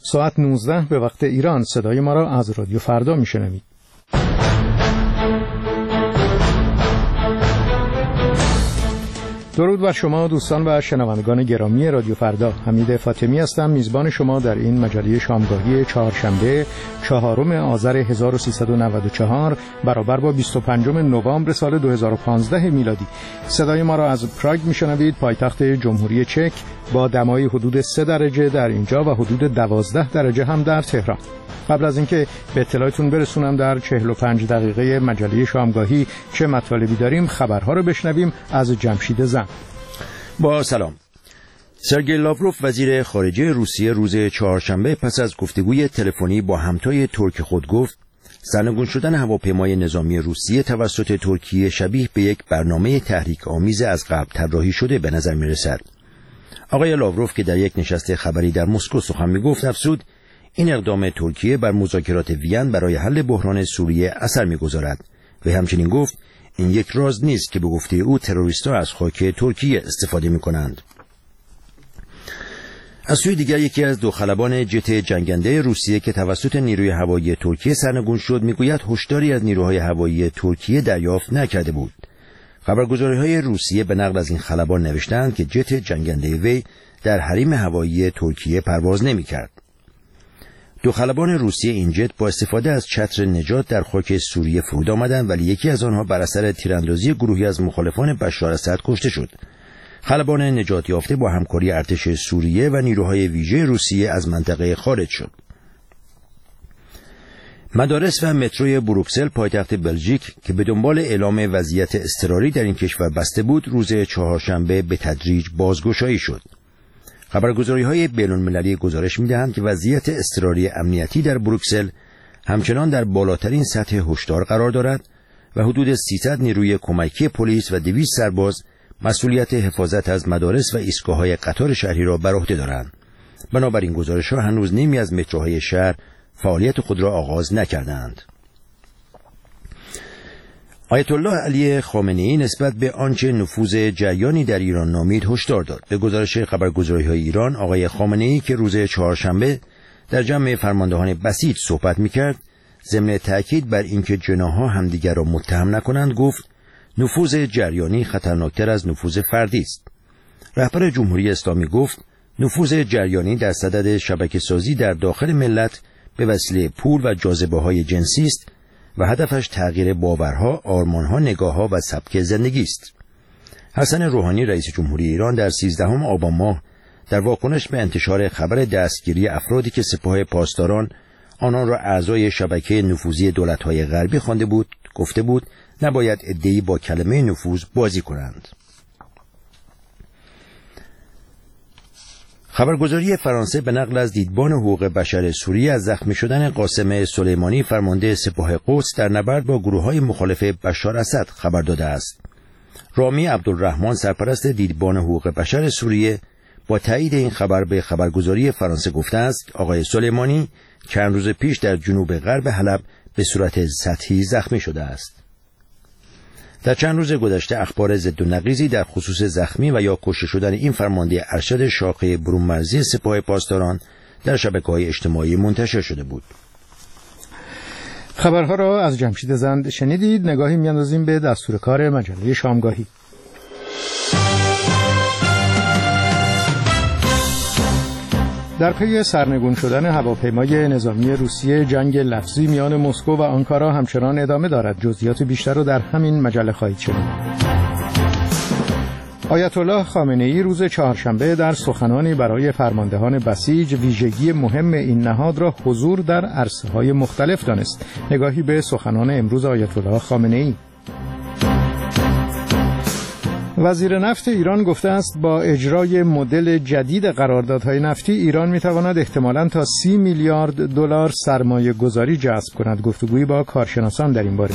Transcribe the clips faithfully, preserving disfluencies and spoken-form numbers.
ساعت نوزده به وقت ایران صدای ما را از رادیو فردا میشنوید. درود بر شما دوستان و شنوندگان گرامی رادیو فردا. حمید فاطمی هستم، میزبان شما در این مجله شامگاهی چهارشنبه چهارم آذر هزار و سیصد و نود و چهار برابر با بیست و پنجم نوامبر سال دو هزار و پانزده میلادی. صدای ما را از پراگ میشنوید، پایتخت جمهوری چک، با دمای حدود سه درجه در اینجا و حدود دوازده درجه هم در تهران. قبل از اینکه به اطلاعتون برسونم در چهل و پنج دقیقه مجله شامگاهی چه مطالبی داریم، خبرها رو بشنویم از جمشید زن. با سلام. سرگئی لاوروف وزیر خارجه روسیه روز چهارشنبه پس از گفتگوی تلفنی با همتای ترک خود گفت سرنگون شدن هواپیمای نظامی روسیه توسط ترکیه شبیه به یک برنامه تحریک آمیز از قبل طراحی شده به نظر می‌رسد. آقای لاوروف که در یک نشست خبری در مسکو سخن می‌گفت افزود این اقدام ترکیه بر مذاکرات وین برای حل بحران سوریه اثر می‌گذارد و همچنین گفت این یک راز نیست که به گفته او تروریست‌ها از خاک ترکیه استفاده می‌کنند. از سوی دیگر یکی از دو خلبان جت جنگنده روسیه که توسط نیروی هوایی ترکیه سرنگون شد میگوید هشداری از نیروهای هوایی ترکیه دریافت نکرده بود. خبرگزاری‌های روسیه به نقل از این خلبان نوشتند که جت جنگنده وی در حریم هوایی ترکیه پرواز نمی‌کرد. دو خلبان روسیه این جت با استفاده از چتر نجات در خاک سوریه فرود آمدند، ولی یکی از آنها بر اثر تیراندازی گروهی از مخالفان بشار اسد کشته شد. خلبان نجات یافته با همکاری ارتش سوریه و نیروهای ویژه روسیه از منطقه خارج شد. مدارس و متروی بروکسل پایتخت بلژیک که به دنبال اعلام وضعیت اضطراری در این کشور بسته بود، روز چهارشنبه به تدریج بازگشایی شد. خبرگزاری‌های بین‌المللی گزارش می‌دهند که وضعیت اضطراری امنیتی در بروکسل همچنان در بالاترین سطح هشدار قرار دارد و حدود سیصد نیروی کمکی پلیس و دویست سرباز مسئولیت حفاظت از مدارس و ایستگاه‌های قطار شهری را بر عهده دارند. بنابراین گزارش‌ها هنوز نیمی از متروهای شهر فعالیت خود را آغاز نکردند. آیت الله علی خامنه‌ای نسبت به آنچه نفوذ جریانی در ایران نامید هشدار داد. به گزارش خبرگزاری‌های ایران، آقای خامنه‌ای که روز چهارشنبه در جمع فرماندهان بسیج صحبت می‌کرد، ضمن تأکید بر اینکه جناح‌ها همدیگر را متهم نکنند گفت نفوذ جریانی خطرناکتر از نفوذ فردی است. رهبر جمهوری اسلامی گفت نفوذ جریانی در صدد شبکه‌سازی در داخل ملت به وسیله پول و جاذبه‌های جنسی است و هدفش تغییر باورها، آرمانها، نگاهها و سبک زندگی است. حسن روحانی رئیس جمهوری ایران در سیزدهم آبان ماه در واکنش به انتشار خبر دستگیری افرادی که سپاه پاسداران آنان را اعضای شبکه نفوذی دولت‌های غربی خوانده بود، گفته بود نباید عده‌ای با کلمه نفوذ بازی کنند. خبرگزاری فرانسه به نقل از دیدبان حقوق بشر سوریه از زخمی شدن قاسم سلیمانی فرمانده سپاه قدس در نبرد با گروه‌های مخالف بشار اسد خبر داده است. رامی عبدالرحمن سرپرست دیدبان حقوق بشر سوریه با تایید این خبر به خبرگزاری فرانسه گفته است آقای سلیمانی چند روز پیش در جنوب غرب حلب به صورت سطحی زخمی شده است. در چند روز گذشته اخبار ضد و نقیضی در خصوص زخمی و یا کشته شدن این فرمانده ارشد شاخه برون‌مرزی سپاه پاسداران در شبکه‌های اجتماعی منتشر شده بود. خبرها را از جمشید زند شنیدید. نگاهی می‌اندازیم به دستور کار مجله شامگاهی. در پی سرنگون شدن هواپیمای نظامی روسیه، جنگ لفظی میان مسکو و آنکارا همچنان ادامه دارد. جزئیات بیشتر رو در همین مجله خواهید شنید. آیت الله خامنه‌ای روز چهارشنبه در سخنانی برای فرماندهان بسیج ویژگی مهم این نهاد را حضور در عرصه‌های مختلف دانست. نگاهی به سخنان امروز آیت الله خامنه‌ای. وزیر نفت ایران گفته است با اجرای مدل جدید قراردادهای نفتی ایران میتواند احتمالاً تا سی میلیارد دلار سرمایه گذاری جذب کند. گفتگویی با کارشناسان در این باره.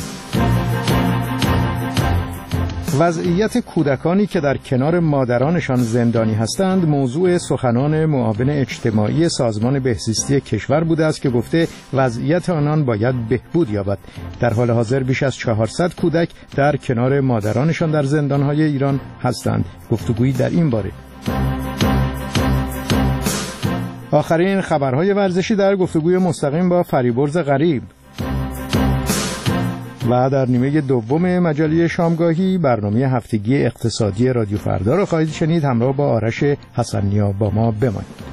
وضعیت کودکانی که در کنار مادرانشان زندانی هستند موضوع سخنان معاون اجتماعی سازمان بهزیستی کشور بوده است که گفته وضعیت آنان باید بهبود یابد. در حال حاضر بیش از چهارصد کودک در کنار مادرانشان در زندانهای ایران هستند. گفتگویی در این باره. آخرین خبرهای ورزشی در گفتگوی مستقیم با فریبرز غریب. و در نیمه دوم مجله شامگاهی برنامه هفتگی اقتصادی رادیو فردا را خواهید شنید. همراه با آرش حسنیا با ما بمانید.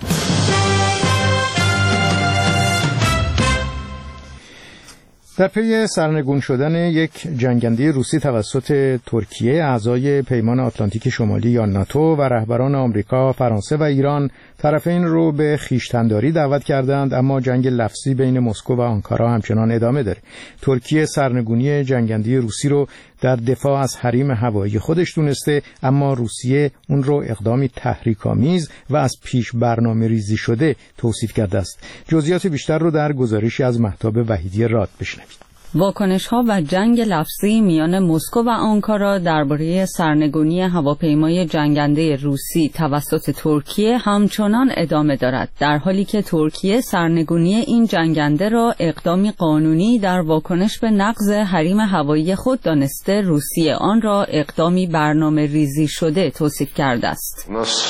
در پی سرنگون شدن یک جنگنده روسی توسط ترکیه، اعضای پیمان آتلانتیک شمالی یا ناتو و رهبران آمریکا، فرانسه و ایران طرفین رو به خویشتن‌داری دعوت کردند، اما جنگ لفظی بین مسکو و آنکارا همچنان ادامه داره. ترکیه سرنگونی جنگنده روسی رو در دفاع از حریم هوایی خودش دونسته، اما روسیه اون رو اقدامی تحریک‌آمیز و از پیش برنامه ریزی شده توصیف کرده است. جزئیات بیشتر رو در گزارشی از مهتاب وحیدی راد بشنوید. واکنش‌ها و جنگ لفظی میان مسکو و آنکارا درباره سرنگونی هواپیمای جنگنده روسی توسط ترکیه همچنان ادامه دارد، در حالی که ترکیه سرنگونی این جنگنده را اقدامی قانونی در واکنش به نقض حریم هوایی خود دانسته، روسیه آن را اقدامی برنامه ریزی شده توصیف کرده است.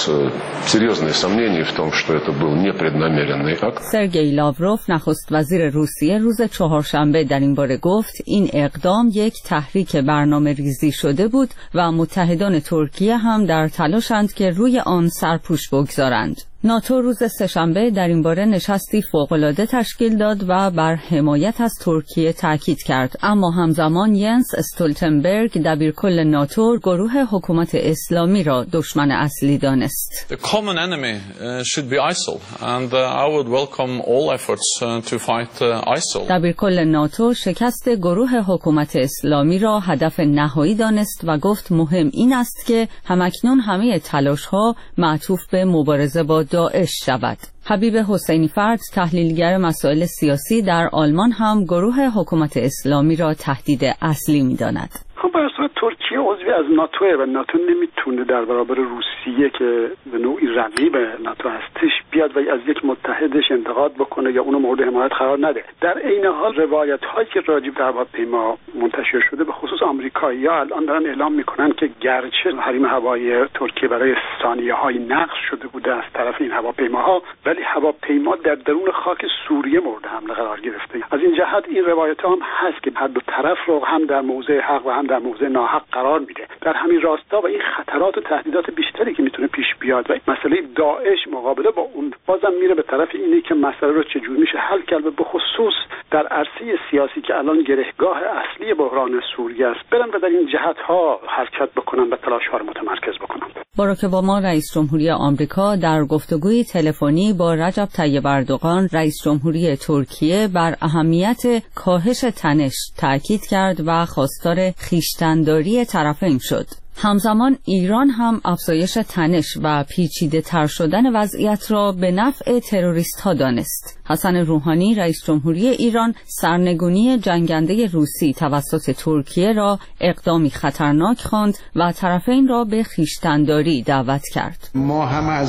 سرگئی لاوروف نخست وزیر روسیه روز چهارشنبه در این باره گفت این اقدام یک تحریک برنامه ریزی شده بود و متحدان ترکیه هم در تلاشند که روی آن سرپوش بگذارند. ناتو روز سه‌شنبه در این باره نشستی فوق‌العاده تشکیل داد و بر حمایت از ترکیه تاکید کرد، اما همزمان ینس استولتنبرگ دبیرکل ناتو گروه حکومت اسلامی را دشمن اصلی دانست. The common enemy should be ISIL and I would welcome all efforts to fight ISIL. دبیرکل ناتو شکست گروه حکومت اسلامی را هدف نهایی دانست و گفت مهم این است که همکنون همه تلاش‌ها معطوف به مبارزه با داعش شود. حبیب حسینی فرد تحلیلگر مسائل سیاسی در آلمان هم گروه حکومت اسلامی را تهدید اصلی می‌داند. خب به اصلا ترکیه عضوی از ناتوه و ناتو نمیتونه در برابر روسیه که به نوعی رقیب ناتو هستش بیاد و از یک متحدش انتقاد بکنه یا اونو مورد حمایت قرار نده. در عین حال روایت هایی که راجع به هواپیما منتشر شده به خصوص آمریکایی‌ها الان دارن اعلام میکنن که گرچه حریم هوایی ترکیه برای ثانیه‌های نقض شده بوده از طرف این هواپیماها، ولی هواپیما در درون خاک سوریه مورد حمله قرار گرفته. از این جهت این روایت هم هست که هر دو طرف رو هم در موضع حق و هم در موضع ناحق قرار میده. در همین راستا و این خطرات و تهدیدات بیشتری که میتونه پیش بیاد و مسئله داعش مقابله با اون بازم میره به طرف اینه که مسئله رو چجوری میشه حل کرد، به خصوص در عرصه سیاسی که الان گرهگاه اصلی بحران سوریه است، برن و در این جهت ها حرکت بکنن و تلاش ها رو متمرکز بکنن. باراک اوباما رئیس جمهوری آمریکا در گفتگوی تلفنی با رجب طیب اردوغان رئیس جمهوری ترکیه بر اهمیت کاهش تنش تاکید کرد و خواستار خویشتن‌داری طرفین شد. همزمان ایران هم افزایش تنش و پیچیده تر شدن وضعیت را به نفع تروریست ها دانست. حسن روحانی رئیس جمهوری ایران سرنگونی جنگنده روسی توسط ترکیه را اقدامی خطرناک خواند و طرفین را به خویشتن‌داری دعوت کرد. ما هم از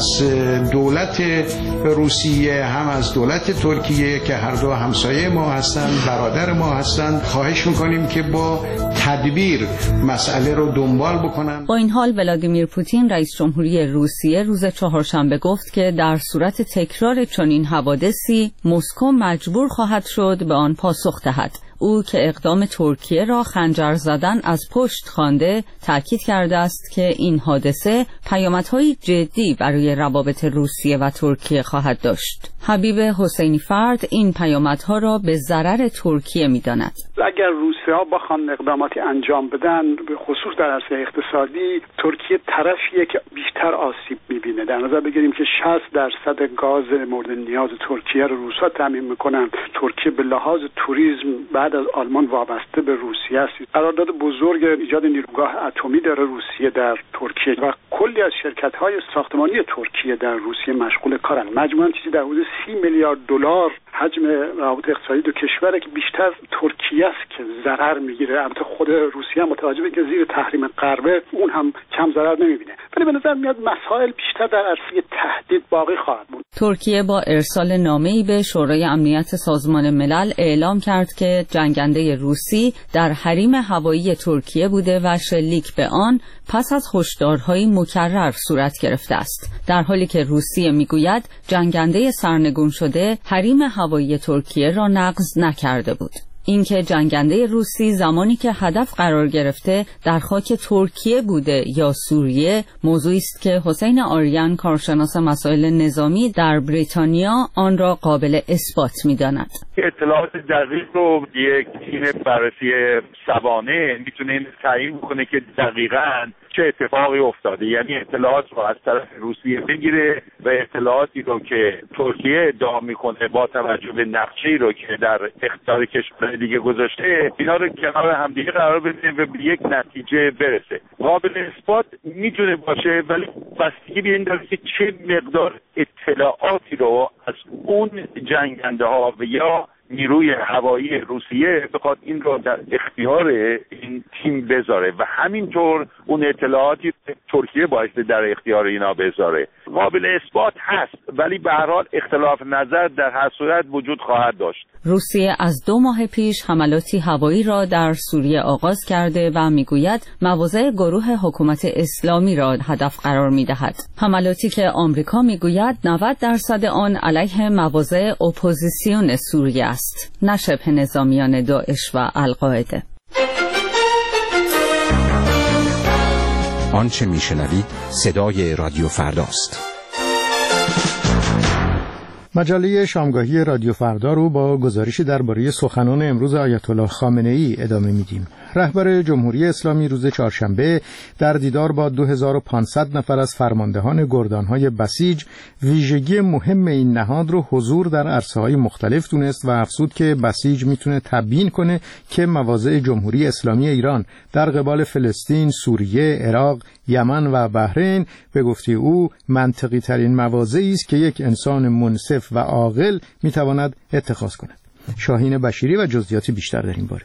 دولت روسیه هم از دولت ترکیه که هر دو همسایه ما هستند، برادر ما هستند، خواهش میکنیم که با تدبیر مسئله رو دنبال بکنیم. با این حال ولادیمیر پوتین رئیس جمهوری روسیه روز چهارشنبه گفت که در صورت تکرار چنین حوادثی مسکو مجبور خواهد شد به آن پاسخ دهد. او که اقدام ترکیه را خنجر زدن از پشت خوانده، تاکید کرده است که این حادثه پیامدهای جدی برای روابط روسیه و ترکیه خواهد داشت. حبیب حسینی فرد این پیامدها را به ضرر ترکیه می‌داند. اگر روسیه‌ها بخوان اقداماتی انجام بدن به خصوص در عرصه اقتصادی، ترکیه طرفیه که بیشتر آسیب می‌بینه. در نظر بگیریم که شصت درصد گاز مورد نیاز ترکیه رو روس‌ها تامین می‌کنن. ترکیه به لحاظ توریسم بعد از آلمان وابسته به روسیه است. قرارداد بزرگ ایجاد نیروگاه اتمی داره روسیه در ترکیه و کلی از شرکت‌های ساختمانی ترکیه در روسیه مشغول کارن. مجموعاً چیزی در حدود سی میلیارد دلار حجم روابط اقتصادی دو کشوره که بیشتر ترکیه است که ضرر میگیره. البته خود روسیه هم متوجه به که زیر تحریم غربه اون هم کم ضرر نمیبینه. ولی به نظر میاد مسائل بیشتر در عرصه تهدید باقی خواهد بود. ترکیه با ارسال نامه‌ای به شورای امنیت سازمان ملل اعلام کرد که جنگنده روسی در حریم هوایی ترکیه بوده و شلیک به آن پس از هشدارهای مکرر صورت گرفته است، در حالی که روسیه میگوید جنگنده سرنگون شده حریم هوایی ترکیه را نقض نکرده بود. اینکه جنگنده روسی زمانی که هدف قرار گرفته در خاک ترکیه بوده یا سوریه موضوعی است که حسین آریان کارشناس مسائل نظامی در بریتانیا آن را قابل اثبات می‌داند. اطلاعات دقیق رو یک تیم بررسی سوانه میتونه تعیین کنه که دقیقاً چه اتفاقی افتاده، یعنی اطلاعات رو از طرف روسیه بگیره و اطلاعاتی رو که ترکیه ادعا میکنه با توجه به نقشه‌ای رو که در اختیار کشور دیگه گذاشته اینا رو کنار همدیگه قرار بده و به یک نتیجه برسه. قابل اثبات میتونه باشه ولی بستگی به این داره که چه مقدار اطلاعاتی رو از اون جنگنده ها و یا نیروی هوایی روسیه بخواد این رو در اختیار این تیم بذاره و همینطور اون اطلاعاتی ترکیه بایسته در اختیار اینا بذاره. قابل اثبات هست ولی به هر حال اختلاف نظر در هر صورت وجود خواهد داشت. روسیه از دو ماه پیش حملاتی هوایی را در سوریه آغاز کرده و میگوید مواضع گروه حکومت اسلامی را هدف قرار میدهد. حملاتی که آمریکا میگوید نود درصد آن علیه مواضع اپوزیسیون سوریه است، نه شبه نظامیان داعش و القاعده. آنچه میشنوید صدای رادیو فرداست. مجله شامگاهی رادیو فردا رو با گزارشی درباره سخنان امروز آیت الله خامنه ای ادامه میدیم. رهبر جمهوری اسلامی روز چهارشنبه در دیدار با دو هزار و پانصد نفر از فرماندهان گردانهای بسیج ویژگی مهم این نهاد رو حضور در عرصه‌های مختلف دونست و افزود که بسیج میتونه تبیین کنه که مواضع جمهوری اسلامی ایران در قبال فلسطین، سوریه، عراق، یمن و بحرین به گفته او منطقی ترین مواضعی است که یک انسان منصف و عاقل میتواند اتخاذ کند. شاهین بشیری و جزئیات بیشتر در این باره.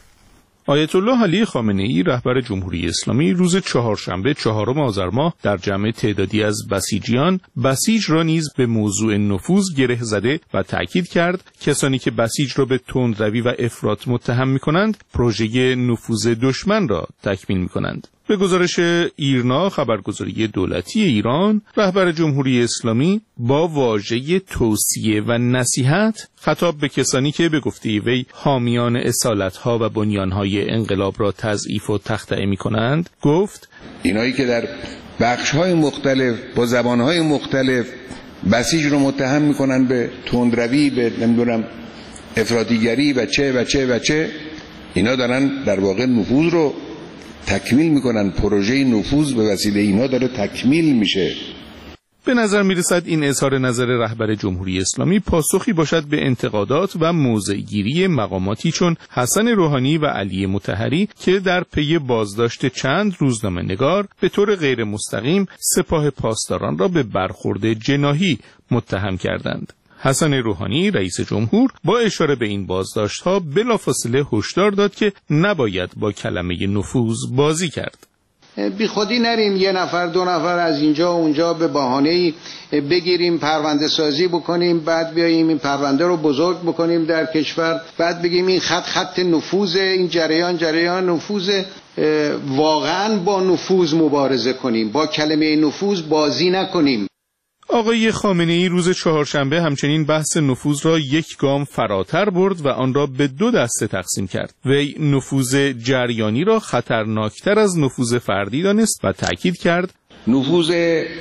آیت الله علی خامنه ای رهبر جمهوری اسلامی روز چهارشنبه چهارم آذر ماه در جمع تعدادی از بسیجیان بسیج را نیز به موضوع نفوذ گره زده و تأکید کرد کسانی که بسیج را به تندروی و افراط متهم می‌کنند پروژه نفوذ دشمن را تکمیل می‌کنند. به گزارش ایرنا خبرگزاری دولتی ایران، رهبر جمهوری اسلامی با واژه توصیه و نصیحت خطاب به کسانی که به گفته وی حامیان اصالت‌ها و بنیان‌های انقلاب را تضعیف و تخطئه می‌کنند، گفت اینایی که در بخش‌های مختلف با زبان‌های مختلف بسیج رو متهم می‌کنن به تندروی، به نمی‌دونم افراطیگری و چه و چه و چه، اینا دارن در واقع نفوذ رو تکمیل میکنن. پروژه نفوذ به وسیله اینا داره تکمیل میشه. به نظر میرسد این اظهار نظر رهبر جمهوری اسلامی پاسخی باشد به انتقادات و موضع‌گیری مقاماتی چون حسن روحانی و علی مطهری که در پی بازداشت چند روزنامه‌نگار به طور غیر مستقیم سپاه پاسداران را به برخورد جناحی متهم کردند. حسن روحانی رئیس جمهور با اشاره به این بازداشت‌ها بلافاصله هشدار داد که نباید با کلمه نفوذ بازی کرد. بی خودی نریم یه نفر دو نفر از اینجا و اونجا به بهانه‌ای بگیریم پرونده سازی بکنیم، بعد بیاییم این پرونده رو بزرگ بکنیم در کشور، بعد بگیم این خط خط نفوذ، این جریان جریان نفوذ. واقعاً با نفوذ مبارزه کنیم، با کلمه نفوذ بازی نکنیم. آقای خامنه ای روز چهارشنبه همچنین بحث نفوذ را یک گام فراتر برد و آن را به دو دسته تقسیم کرد. وی نفوذ جریانی را خطرناکتر از نفوذ فردی دانست و تأکید کرد نفوذ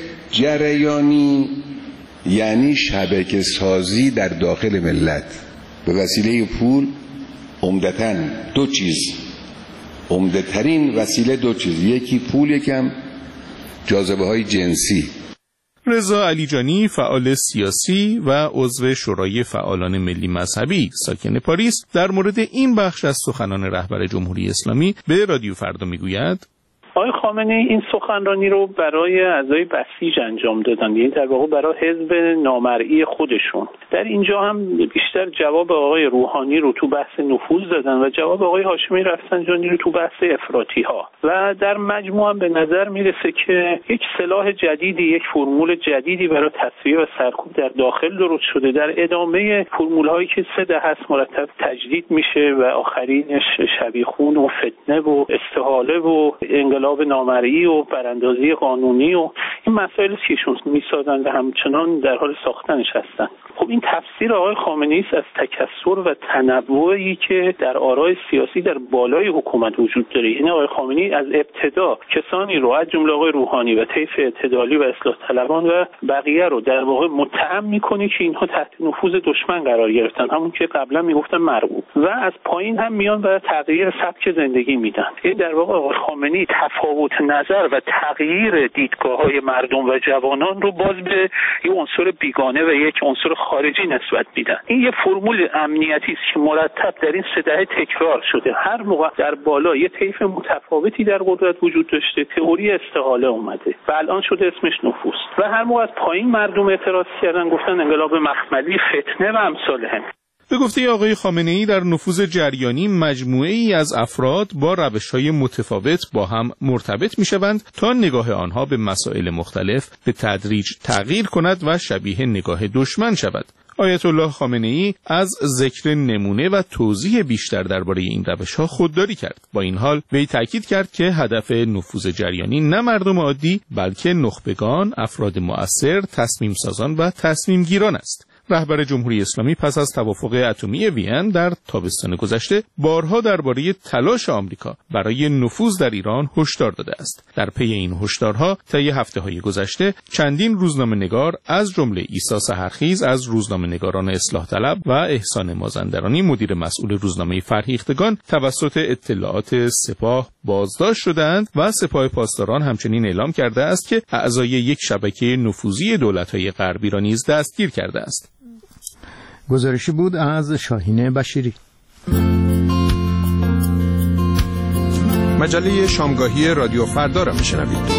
جریانی یعنی شبکه سازی در داخل ملت به وسیله پول، عمدتاً دو چیز، عمده ترین وسیله دو چیز، یکی پول، یکم جاذبه های جنسی. رضا علیجانی فعال سیاسی و عضو شورای فعالان ملی مذهبی ساکن پاریس در مورد این بخش از سخنان رهبر جمهوری اسلامی به رادیو فردا میگوید آقای خامنه‌ای این سخنرانی رو برای اعضای بسیج انجام دادن، یعنی در واقع برای حزب نامرئی خودشون. در اینجا هم بیشتر جواب آقای روحانی رو تو بحث نفوذ دادن و جواب آقای هاشمی رفسنجانی رو تو بحث افراطی ها و در مجموع هم به نظر میرسه که یک سلاح جدیدی، یک فرمول جدیدی برای تصفیه و سرکوب در داخل درست شده، در ادامه فرمول هایی که سه دهه است مرتب تجدید میشه و آخرینش شبیخون و فتنه و استحاله و انقلاب نامرئی و براندازی قانونی و این مسائل چیشون میسازن و همچنان در حال ساختنش هستن. خب این تفسیر آقای خامنه‌ای از تکثر و تنوعی که در آرای سیاسی در بالای حکومت وجود داره. یعنی آقای خامنه‌ای از ابتدا کسانی رو از جمله آقای روحانی و طیف اعتدالی و اصلاح طلبان و بقیه رو در واقع متهم میکنه که اینها تحت نفوذ دشمن قرار گرفتن، همون که قبلا میگفتن مرغوب، و از پایین هم میان و تغییر سبک زندگی میدن. یعنی در واقع آقای خامنه‌ای تفاوت نظر و تغییر دیدگاه‌های مردم و جوانان رو باز به یک عنصر بیگانه و یک عنصر خارجی نسبت میدن. این یه فرمول امنیتی است که مرتب در این سه دهه تکرار شده. هر موقع در بالا یه طیف متفاوتی در قدرت وجود داشته، تئوری استحاله اومده و الان شده اسمش نفوذ، و هر موقع از پایین مردم اعتراض کردن گفتن انقلاب مخملی، فتنه و امثال هم. به گفته آقای خامنه‌ای در نفوذ جریانی مجموعه ای از افراد با روش‌های متفاوت با هم مرتبط می‌شوند تا نگاه آنها به مسائل مختلف به تدریج تغییر کند و شبیه نگاه دشمن شود. آیت الله خامنه‌ای از ذکر نمونه و توضیح بیشتر درباره این روش‌ها خودداری کرد. با این حال وی تاکید کرد که هدف نفوذ جریانی نه مردم عادی بلکه نخبگان، افراد مؤثر، تصمیم سازان و تصمیم گیران است. رهبر جمهوری اسلامی پس از توافق اتمی وین در تابستان گذشته بارها درباره تلاش آمریکا برای نفوذ در ایران هشدار داده است. در پی این هشدارها طی هفته‌های گذشته چندین روزنامه‌نگار از جمله عیسی سحرخیز از روزنامه‌نگاران اصلاح طلب و احسان مازندرانی مدیر مسئول روزنامه فرهیختگان توسط اطلاعات سپاه بازداشت شدند و سپاه پاسداران همچنین اعلام کرده است که اعضای یک شبکه نفوذی دولت‌های غربی را نیز دستگیر کرده است. گزارشی بود از شاهین بشیری. مجله شامگاهی رادیو فردا را میشنوید.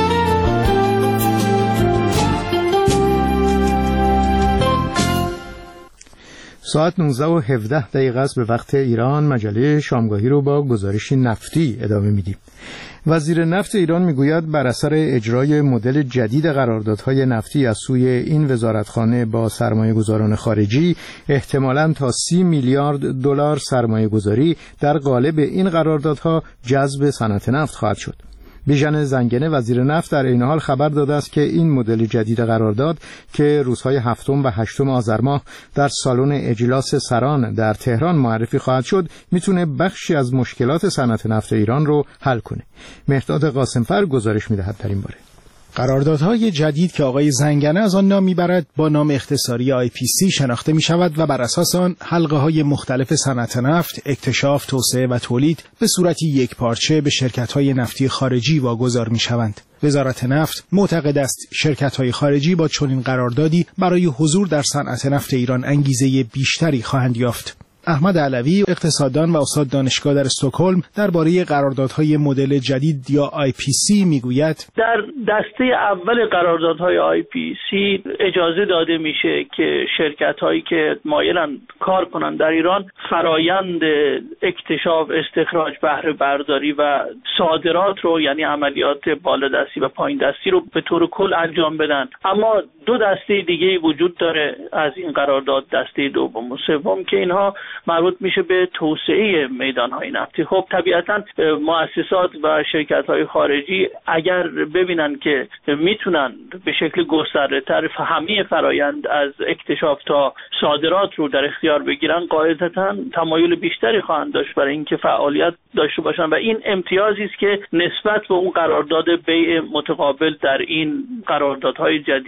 ساعت نوزده و هفده دقیقه است به وقت ایران. مجله شامگاهی رو با گزارشی نفتی ادامه میدیم. وزیر نفت ایران میگوید بر اثر اجرای مدل جدید قراردادهای نفتی از سوی این وزارتخانه با سرمایه‌گذاران خارجی احتمالاً تا سی میلیارد دلار سرمایه‌گذاری در قالب این قراردادها جذب صنعت نفت خواهد شد. بیژن زنگنه وزیر نفت در این حال خبر داده است که این مدل جدید قرارداد که روزهای هفتم و هشتم آذر ماه در سالن اجلاس سران در تهران معرفی خواهد شد میتونه بخشی از مشکلات صنعت نفت ایران رو حل کنه. مهرداد قاسمفر گزارش میدهد در این باره. قراردادهای جدید که آقای زنگنه از آن نام میبرد با نام اختصاری آی پی سی شناخته می شود و بر اساس آن حلقه های مختلف صنعت نفت، اکتشاف، توسعه و تولید به صورتی یک پارچه به شرکت های نفتی خارجی واگذار می شوند. وزارت نفت معتقد است شرکت های خارجی با چنین قراردادی برای حضور در صنعت نفت ایران انگیزه بیشتری خواهند یافت. احمد علوی اقتصاددان و استاد دانشگاه در استکهلم درباره قراردادهای مدل جدید یا آی پی سی میگوید در دسته اول قراردادهای آی پی سی اجازه داده میشه که شرکت‌هایی که مایلن کار کنن در ایران فرایند اکتشاف، استخراج، بهره برداری و صادرات رو، یعنی عملیات بالادستی و پایین دستی رو به طور کل انجام بدن. اما دو دسته دیگه وجود داره از این قرارداد، دسته دوم و سوم، که اینها مربوط میشه به توسعه میدانهای نفتی. خب طبیعتا مؤسسات و شرکت‌های خارجی اگر ببینن که میتونن به شکل گسترده‌تر همه فرایند از اکتشاف تا صادرات رو در اختیار بگیرن، قاعدتاً تمایل بیشتری خواهند داشت برای اینکه فعالیت داشته باشن و این امتیازی است که نسبت به اون قرارداد بیع متقابل در این قراردادهای جدید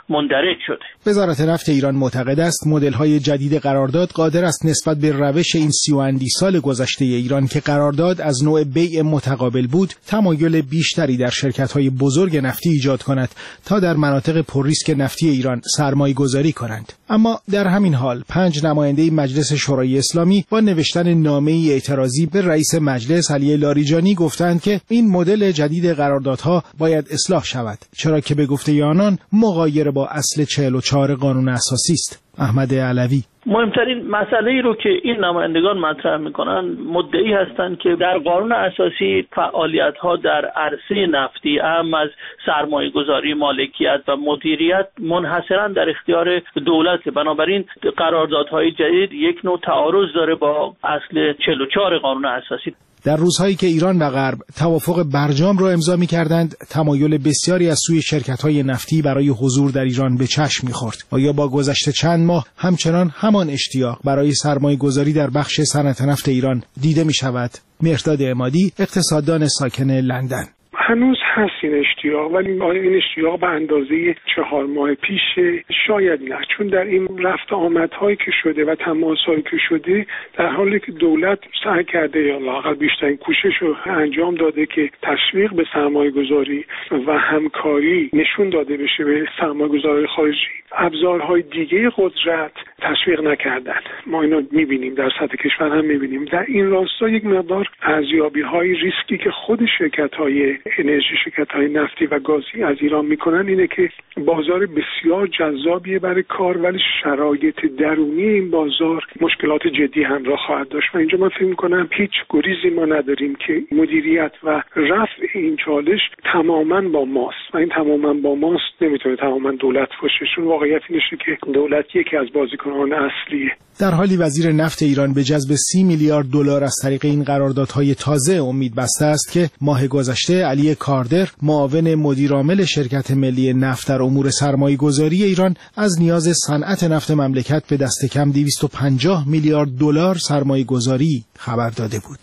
مندرج شده. وزارت نفت ایران معتقد است مدل‌های جدید قرارداد قادر است نسبت به روش این سی و اندی سال گذشته ایران که قرارداد از نوع بیع متقابل بود، تمایل بیشتری در شرکت‌های بزرگ نفتی ایجاد کند تا در مناطق پرریسک نفتی ایران سرمایه‌گذاری کنند. اما در همین حال پنج نماینده مجلس شورای اسلامی با نوشتن نامه‌ای اعتراضی به رئیس مجلس علی لاریجانی گفتند که این مدل جدید قراردادها باید اصلاح شود، چرا که به گفته آنان مغایر با اصل چهل و چهار قانون اساسی است. احمد علوی: مهمترین مسئله ای رو که این نمایندگان مطرح میکنن مدعی هستند که در قانون اساسی فعالیت‌ها در عرصه نفتی اهم از سرمایه گذاری، مالکیت و مدیریت منحصراً در اختیار دولت، بنابراین قراردادهای جدید یک نوع تعارض داره با اصل چهل و چهار قانون اساسی. در روزهایی که ایران و غرب توافق برجام را امضا می‌کردند، تمایل بسیاری از سوی شرکت‌های نفتی برای حضور در ایران به چشم می‌خورد. آیا با گذشت چند ماه همچنان همان اشتیاق برای سرمایه‌گذاری در بخش صنعت نفت ایران دیده می‌شود؟ مهرداد عمادی، اقتصاددان ساکن لندن: هنوز هست این اشتیاق، ولی آیا این اشتیاق به اندازه چهار ماه پیش؟ شاید نه، چون در این رفت آمدهایی که شده و تماسهایی که شده در حالی که دولت سعی کرده یا لااقل بیشترین کوشش رو انجام داده که تشویق به سرمایه گذاری و همکاری نشون داده بشه به سرمایه گذاری خارجی، ابزارهای دیگه قدرت تشویق نکردن. ما اینو میبینیم، در سطح کشور هم میبینیم. در این راستا یک مقدار ارزیابی‌های ریسکی که خود شرکت‌های انرژی، شرکت‌های نفتی و گازی از ایران میکنن اینه که بازار بسیار جذابیه برای کار، ولی شرایط درونی این بازار مشکلات جدی همراه خواهد داشت و اینجا من فکر میکنم هیچ گریزی ما نداریم که مدیریت و رفع این چالش تماما با ماست و این تماما با ماست نمیتونه تماما دولت باشه، چون واقعیت اینه که دولت یکی از بازیکنان اصلیه. در حالی وزیر نفت ایران به جذب سی میلیارد دلار از طریق این قراردادهای تازه امید بسته است که ماه گذشته علی کاردر، معاون مدیرعامل شرکت ملی نفت در امور سرمایه‌گذاری ایران، از نیاز صنعت نفت مملکت به دست کم دویست و پنجاه میلیارد دلار سرمایه‌گذاری خبر داده بود.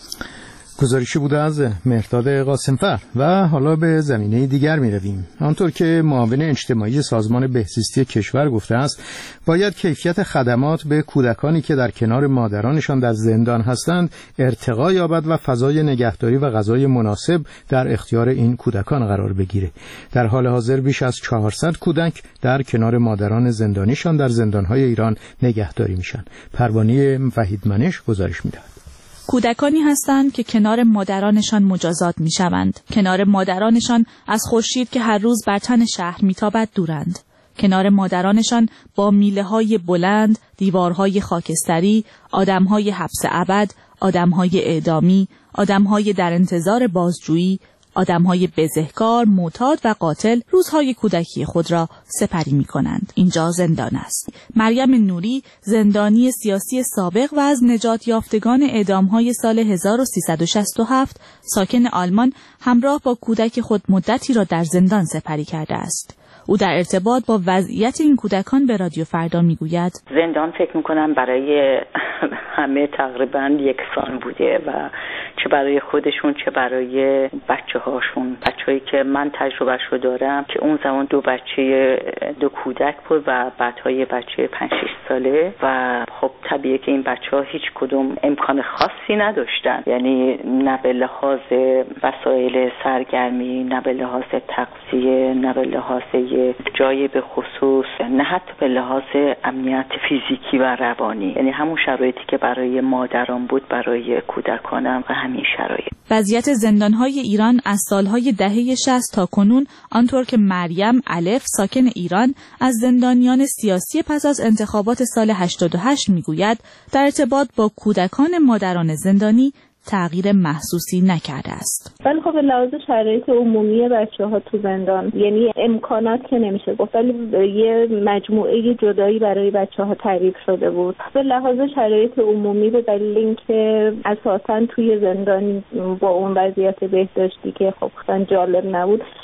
گزارشی بوده از مهرداد قاسمفر. و حالا به زمینه دیگر می رویم. آنطور که معاون اجتماعی سازمان بهزیستی کشور گفته است، باید کیفیت خدمات به کودکانی که در کنار مادرانشان در زندان هستند ارتقا یابد و فضای نگهداری و غذای مناسب در اختیار این کودکان قرار بگیره. در حال حاضر بیش از چهارصد کودک در کنار مادران زندانیشان در زندانهای ایران نگهداری میشن. پروانه وحیدمنش گزارش میدهد. کودکانی هستند که کنار مادرانشان مجازات میشوند، کنار مادرانشان از خورشید که هر روز بر تن شهر میتابد دورند، کنار مادرانشان با میله‌های بلند، دیوارهای خاکستری، آدم‌های حبس ابد، آدم‌های اعدامی، آدم‌های در انتظار بازجویی، آدم‌های بزهکار، معتاد و قاتل روزهای کودکی خود را سپری می‌کنند. اینجا زندان است. مریم نوری، زندانی سیاسی سابق و از نجات یافتگان اعدام‌های سال هزار و سیصد و شصت و هفت، ساکن آلمان، همراه با کودک خود مدتی را در زندان سپری کرده است. او در ارتباط با وضعیت این کودکان به رادیو فردا میگوید: زندان فکر میکنم برای همه تقریبا یکسان بوده و چه برای خودشون چه برای بچه هاشون. بچه هایی که من تجربهش رو دارم که اون زمان دو بچه دو کودک بود و بعدهای بچه پنج شش ساله و خب طبیعیه که این بچه ها هیچ کدوم امکان خاصی نداشتن، یعنی نه به لحاظ وسایل سرگرمی، نه به لحاظ تغذیه، نه به لحاظ جای به خصوص، نه حتی به لحاظ امنیت فیزیکی و روانی. یعنی همون شرایطی که برای مادران بود برای کودکانم و همین شرایط. وضعیت زندان‌های ایران از سالهای دهه شصت تا کنون، آنطور که مریم الف، ساکن ایران، از زندانیان سیاسی پس از انتخابات سال هشتاد و هشت میگوید، در ارتباط با کودکان مادران زندانی تغییر محسوسی نکرده است. ولی خب به لحاظ شرایط عمومی بچه‌ها تو زندان، یعنی امکانات که نمیشه گفت، ولی یه مجموعه جدایی برای بچه‌ها تعریف شده بود. به لحاظ شرایط عمومی به دلیل اینکه اساساً توی زندان با اون وضعیت بهداشتی که خب خیلی جالب نبود،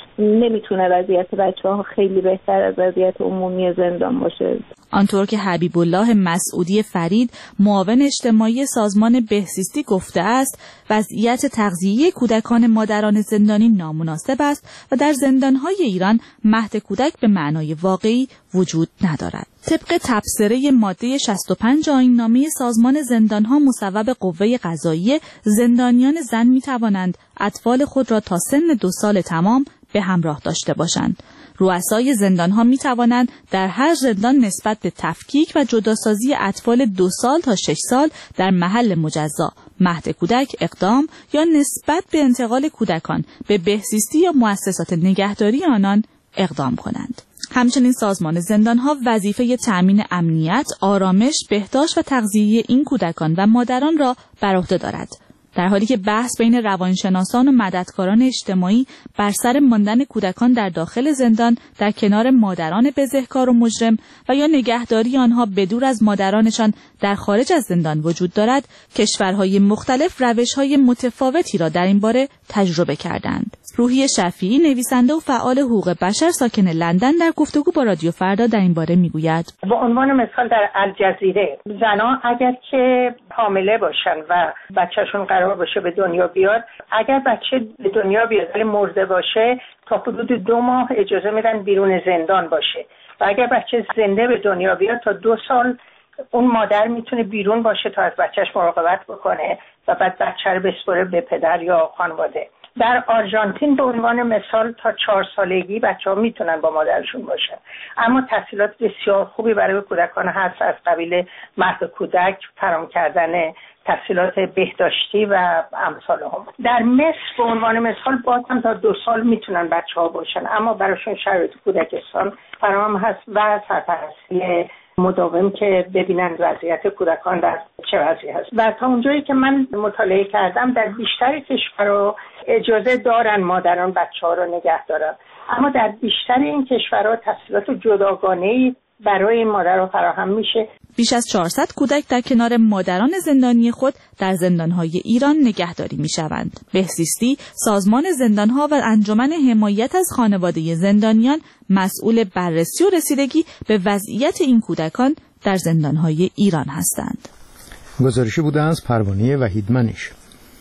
نمیتونه وضعیت بچه‌ها خیلی بهتر از وضعیت عمومی زندان باشه. آنطور که حبیب الله مسعودی فرید معاون اجتماعی سازمان بهزیستی گفته است، وضعیت تغذیه کودکان مادران زندانی نامناسب است و در زندان‌های ایران مهد کودک به معنای واقعی وجود ندارد. طبق تبصره ماده شصت و پنج آیین‌نامه سازمان زندان‌ها مصوب قوه قضاییه، زندانیان زن می‌توانند اطفال خود را تا سن دو سال تمام به همراه داشته باشند. رؤسای زندان‌ها می‌توانند در هر زندان نسبت به تفکیک و جداسازی اطفال دو سال تا شش سال در محل مجزا مهد کودک اقدام یا نسبت به انتقال کودکان به بهزیستی یا مؤسسات نگهداری آنان اقدام کنند. همچنین سازمان زندان‌ها وظیفه تأمین امنیت، آرامش، بهداشت و تغذیه این کودکان و مادران را بر عهده دارد. در حالی که بحث بین روانشناسان و مددکاران اجتماعی بر سر ماندن کودکان در داخل زندان در کنار مادران بزهکار و مجرم و یا نگهداری آنها بدور از مادرانشان در خارج از زندان وجود دارد، کشورهای مختلف روش‌های متفاوتی را در این باره تجربه کردند. روحی شفیعی، نویسنده و فعال حقوق بشر ساکن لندن، در گفتگو با رادیو فردا در این باره میگوید: به عنوان مثال در الجزیره زنان اگر که حامله باشن و بچهشون قرار باشه به دنیا بیاد، اگر بچه به دنیا بیاد ولی مرده باشه تا حدود دو ماه اجازه میدن بیرون زندان باشه و اگر بچه زنده به دنیا بیاد تا دو سال اون مادر میتونه بیرون باشه تا از بچهش مراقبت بکنه و بعد بچه رو بسپره به پدر یا خانواده. در آرژانتین به عنوان مثال تا چهار سالگی بچه ها میتونن با مادرشون باشن، اما تحصیلات بسیار خوبی برای کودکان هست از قبیل مهد کودک، فراهم کردن تحصیلات بهداشتی و امثال هم. در مصر به عنوان مثال باز هم تا دو سال میتونن بچه ها باشن، اما براشون شرایط کودکستان فراهم هست و سرپرستی مداوم که ببینن وضعیت کودکان در چه وضعی هست. و تا اونجایی که من مطالعه کردم در بیشتر کشورها اجازه دارن مادران بچه ها رو نگه دارن، اما در بیشتر این کشورها تحصیلات جداگانه‌ای برای این مادرها فراهم میشه. بیش از چهارصد کودک در کنار مادران زندانی خود در زندانهای ایران نگهداری میشوند. بهزیستی، سازمان زندانها و انجمن حمایت از خانواده زندانیان مسئول بررسی و رسیدگی به وضعیت این کودکان در زندانهای ایران هستند. گزارشی بوده از پروانه وحیدمنیش.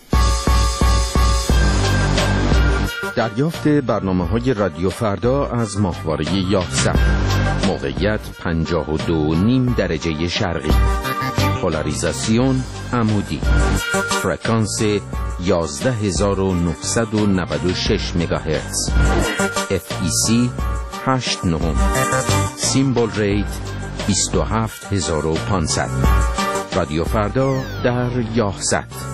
دریافت برنامه‌های رادیو فردا از ماهواره یازده. موقعیت پنجاه و دو نیم درجه شرقی. پولاریزاسیون عمودی. فرکانس یازده هزار و نهصد و نود و شش مگاهرتز. اف ای سی هشت نهم. سیمبل ریت بیست و هفت هزار و پانصد. رادیو فردا در یازده.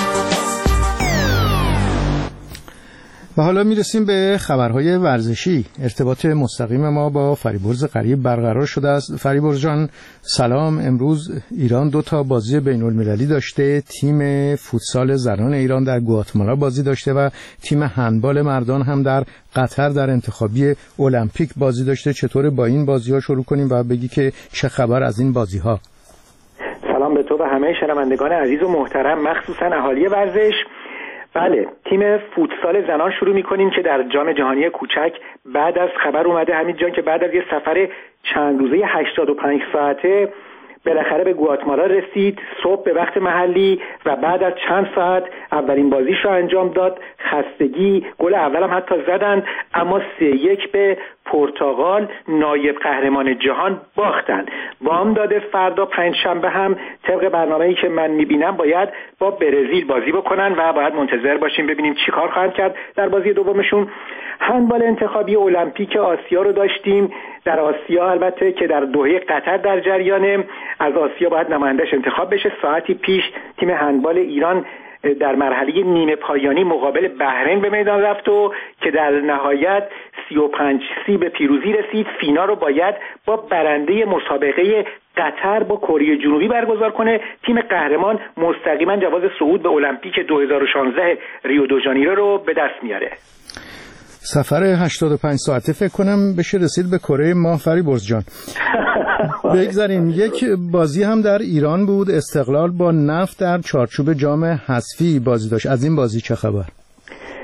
و حالا میرسیم به خبرهای ورزشی. ارتباط مستقیم ما با فریبرز غریب برقرار شده است. فریبرز جان سلام. امروز ایران دو تا بازی بین المللی داشته. تیم فوتسال زنان ایران در گواتمالا بازی داشته و تیم هندبال مردان هم در قطر در انتخابی المپیک بازی داشته. چطور با این بازی‌ها شروع کنیم و بگی که چه خبر از این بازی‌ها؟ سلام به تو و همه شنوندگان عزیز و محترم، مخصوصا اهالی ورزش. بله، تیم فوتسال زنان شروع می‌کنیم که در جام جهانی کوچک بعد از خبر اومده همین جان که بعد از یه سفر چند روزه هشتاد و پنج ساعته بالاخره به گواتمالا رسید صبح به وقت محلی و بعد از چند ساعت اولین بازیش رو انجام داد. خستگی، گل اولم حتی زدند، اما سه یک به پرتغال نایب قهرمان جهان باختن. وام داده فردا پنجشنبه هم طبق برنامه‌ای که من می‌بینم باید با برزیل بازی بکنن و باید منتظر باشیم ببینیم چی کار خواهند کرد در بازی دومشون. هندبال انتخابی المپیک آسیا رو داشتیم. در آسیا البته که در دوحه قطر در جریانه، از آسیا باید نمایندش انتخاب بشه. ساعتی پیش تیم هندبال ایران در مرحله نیمه پایانی مقابل بحرین به میدان رفت و که در نهایت سی و پنج سی به پیروزی رسید. فینال رو باید با برنده مسابقه قطر با کره جنوبی برگزار کنه. تیم قهرمان مستقیما جواز صعود به المپیک دو هزار و شانزده ریو دو ژانیرو رو به دست میاره. سفر هشتاد و پنج ساعته فکر کنم بشه رسید به کره ماه. فریبرز جان بگذاریم یک بازی هم در ایران بود. استقلال با نفت در چارچوب جام حذفی بازی داشت. از این بازی چه خبر؟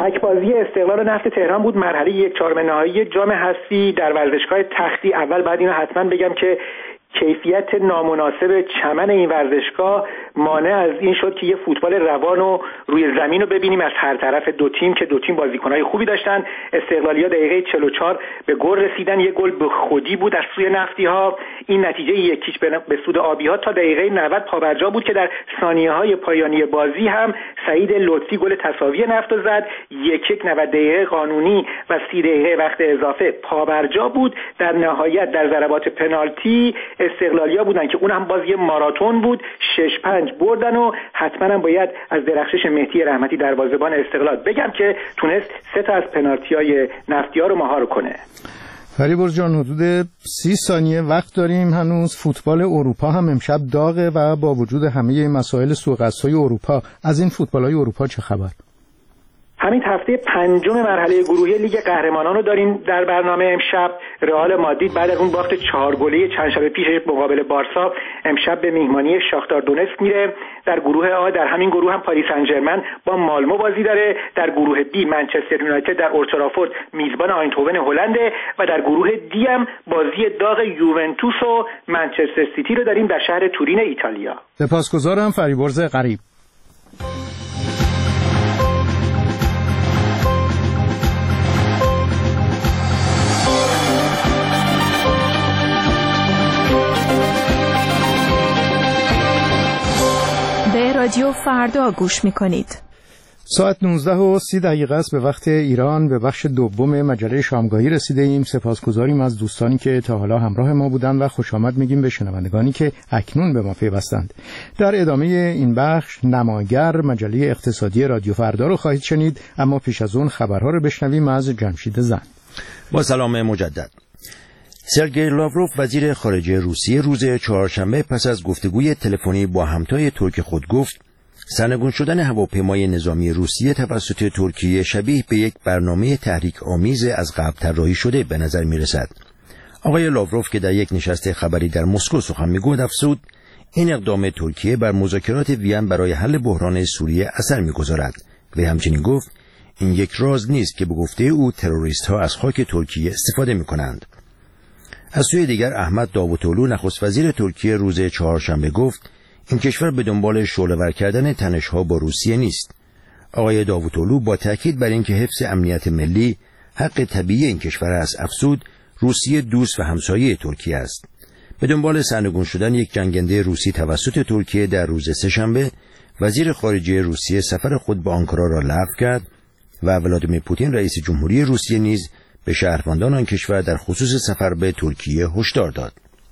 تک بازی استقلال نفت تهران بود، مرحله یک چهارم نهایی جام حذفی در ورزشگاه تختی. اول بعد اینو حتما بگم که کیفیت نامناسب چمن این ورزشگاه مانع از این شد که یه فوتبال روان رو روی زمین رو ببینیم از هر طرف دو تیم که دو تیم بازیکن‌های خوبی داشتن. استقلالیا دقیقه چهل و چهار به گل رسیدن، یه گل به خودی بود از سوی نفتی‌ها. این نتیجه یکیش به سود آبی‌ها تا دقیقه نود پابرجا بود که در ثانیه‌های پایانی بازی هم سعید لطفی گل تساوی نفت رو زد. یک یک نود دقیقه قانونی و سی دقیقه وقت اضافه پابرجا بود. در نهایت در ضربات پنالتی استقلالیا بودن که اون هم بازی ماراتون بود، شش پنج بردن و حتما هم باید از درخشش مهدی رحمتی دروازه‌بان استقلال بگم که تونست سه تا از پنالتی‌های نفتی‌ها رو مهار کنه. فریبرز جان، حدود سی ثانیه وقت داریم هنوز. فوتبال اروپا هم امشب داغه و با وجود همه مسائل سوء قصدهای اروپا، از این فوتبال‌های اروپا چه خبر؟ همین هفته پنجم مرحله گروهی لیگ قهرمانان رو داریم در برنامه. امشب رئال مادرید بعد از اون باخت چهار گله چند شب پیش مقابل بارسا امشب به میهمانی شاختار دونتسک میره. در گروه آ در همین گروه هم پاریس سن ژرمن با مالمو بازی داره. در گروه بی منچستر یونایتد در اولد ترافورد میزبان آینتهوون هلند و در گروه دی هم بازی داغ یوونتوس و منچستر سیتی رو داریم در شهر تورین ایتالیا. سپاسگزارم فریبرز غریب. رادیو فردا گوش میکنید. ساعت نوزده و سی دقیقه است به وقت ایران. به بخش دوم مجله شامگاهی رسیده ایم. سپاسگزاریم از دوستانی که تا حالا همراه ما بودند و خوش آمد میگیم به شنوندگانی که اکنون به ما پیوستند. در ادامه این بخش نماگر مجله اقتصادی رادیو فردا رو خواهید شنید، اما پیش از اون خبرها رو بشنویم از جمشید زن. با سلام مجدد. سرگئی لاوروف وزیر خارجه روسیه روز چهارشنبه پس از گفتگوی تلفنی با همتای ترک خود گفت سرنگون شدن هواپیمای نظامی روسیه توسط ترکیه شبیه به یک برنامه تحریک آمیز از قبل طراحی شده به نظر می رسد. آقای لاوروف که در یک نشست خبری در مسکو سخن می گفت افزود این اقدام ترکیه بر مذاکرات وین برای حل بحران سوریه اثر می گذارد و همچنین گفت این یک راز نیست که به گفته او تروریست ها از خاک ترکیه استفاده می کنند. از سوی دیگر احمد داوطلو نخست وزیر ترکیه روز چهارشنبه گفت این کشور به دنبال شعله‌ور کردن تنش‌ها با روسیه نیست. آقای داوطلو با تاکید بر اینکه حفظ امنیت ملی حق طبیعی این کشور است افزود روسیه دوست و همسایه ترکیه است. به دنبال سرنگون شدن یک جنگنده روسی توسط ترکیه در روز سه‌شنبه وزیر خارجه روسیه سفر خود به آنکارا را لغو کرد و ولادیمیر پوتین رئیس جمهوری روسیه نیز به شهروندان آن کشور در خصوص سفر به ترکیه هشدار داد.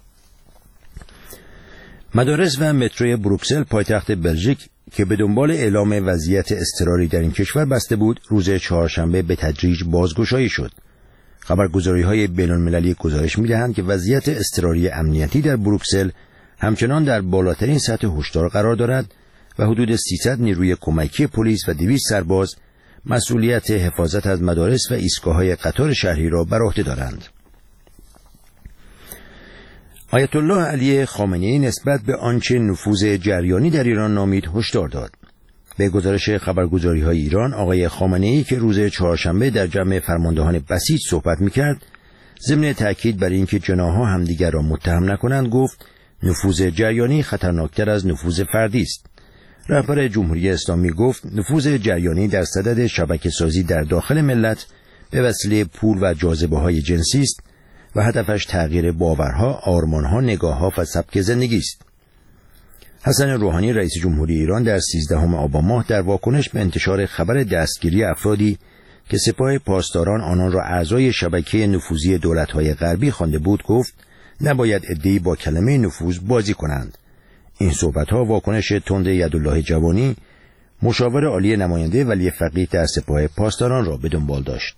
مدارس و متروی بروکسل پایتخت بلژیک که به دنبال اعلام وضعیت اضطراری در این کشور بسته بود روز چهارشنبه به تدریج بازگشایی شد. خبرگزاری‌های بین‌المللی گزارش می‌دهند که وضعیت اضطراری امنیتی در بروکسل همچنان در بالاترین سطح هشدار قرار دارد و حدود سیصد نیروی کمکی پلیس و دویست سرباز مسئولیت حفاظت از مدارس و ایستگاه‌های قطار شهری را بر عهده دارند. آیت الله علی خامنه‌ای نسبت به آنچه نفوذ جریانی در ایران نامید هشدار داد. به گزارش خبرگزاری‌های ایران آقای خامنه‌ای که روز چهارشنبه در جمع فرماندهان بسیج صحبت می‌کرد، ضمن تأکید بر اینکه جناح‌ها همدیگر را متهم نکنند گفت نفوذ جریانی خطرناکتر از نفوذ فردی است. رهبر جمهوری اسلامی گفت نفوذ جریانی در صدد شبکه‌سازی در داخل ملت به وسیله پول و جاذبه‌های جنسی است و هدفش تغییر باورها، آرمانها، نگاهها و سبک زندگی است. حسن روحانی رئیس جمهوری ایران در سیزدهم آبان ماه در واکنش به انتشار خبر دستگیری افرادی که سپاه پاسداران آنان را اعضای شبکه نفوذی دولت‌های غربی خوانده بود گفت نباید عده‌ای با کلمه نفوذ بازی کنند. این صحبت‌ها واکنش تند یدالله جوانی مشاور عالی نماینده ولی فقیه در سپاه پاسداران را به دنبال داشت.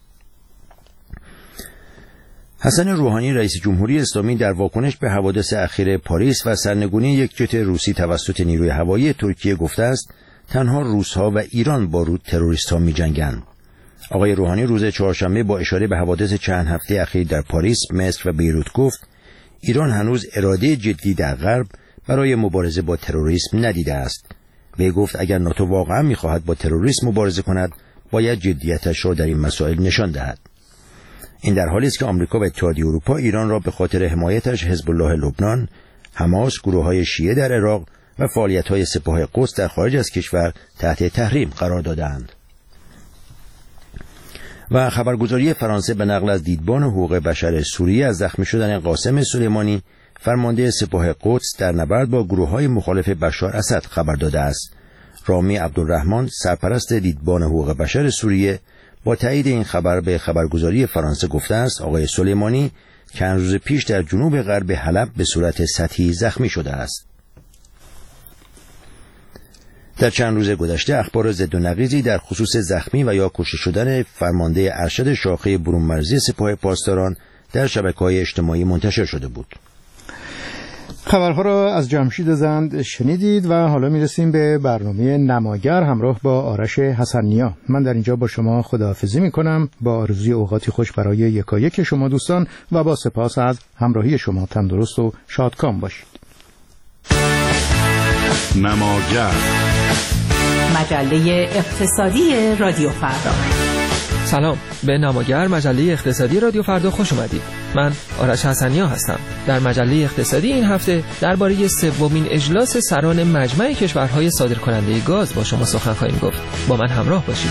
حسن روحانی رئیس جمهوری اسلامی در واکنش به حوادث اخیر پاریس و سرنگونی یک جت روسی توسط نیروی هوایی ترکیه گفته است تنها روس‌ها و ایران با رو تروریست‌ها می‌جنگند. آقای روحانی روز چهارشنبه با اشاره به حوادث چند هفته اخیر در پاریس، مصر و بیروت گفت ایران هنوز اراده جدی در غرب برای مبارزه با تروریسم ندیده است. به گفت اگر ناتو واقعا می‌خواهد با تروریسم مبارزه کند باید جدیتش را در این مسائل نشان دهد. این در حالی است که آمریکا و اتحادیه اروپا ایران را به خاطر حمایتش حزب الله لبنان، حماس، گروه‌های شیعه در عراق و فعالیت‌های سپاه قدس در خارج از کشور تحت تحریم قرار دادند. و خبرگزاری فرانسه به نقل از دیدبان حقوق بشر سوریه از زخمی شدن قاسم سلیمانی، فرمانده سپاه قدس، در نبرد با گروه‌های مخالف بشار اسد خبر داده است. رامی عبدالرحمن، سرپرست دیدبان حقوق بشر سوریه، با تایید این خبر به خبرگزاری فرانسه گفته است آقای سلیمانی چند روز پیش در جنوب غرب حلب به صورت سطحی زخمی شده است. در چند روز گذشته اخبار ضد و نقیضی در خصوص زخمی و یا کشته شدن فرمانده ارشد شاخه برون مرزی سپاه پاسداران در شبکه‌های اجتماعی منتشر شده بود. خبرها را از جمشید زند شنیدید و حالا میرسیم به برنامه نماگر همراه با آرش حسن‌نیا. من در اینجا با شما خداحافظی میکنم با آرزوی اوقاتی خوش برای یکایک شما دوستان و با سپاس از همراهی شما. تندرست و شادکام باشید. نماگر، مجله اقتصادی رادیو فردا. سلام، به نماگر مجله اقتصادی رادیو فردا خوش اومدید. من آرش حسن‌نیا هستم. در مجله اقتصادی این هفته درباره سومین اجلاس سران مجمع کشورهای صادرکننده گاز با شما سخن خواهیم گفت. با من همراه باشید.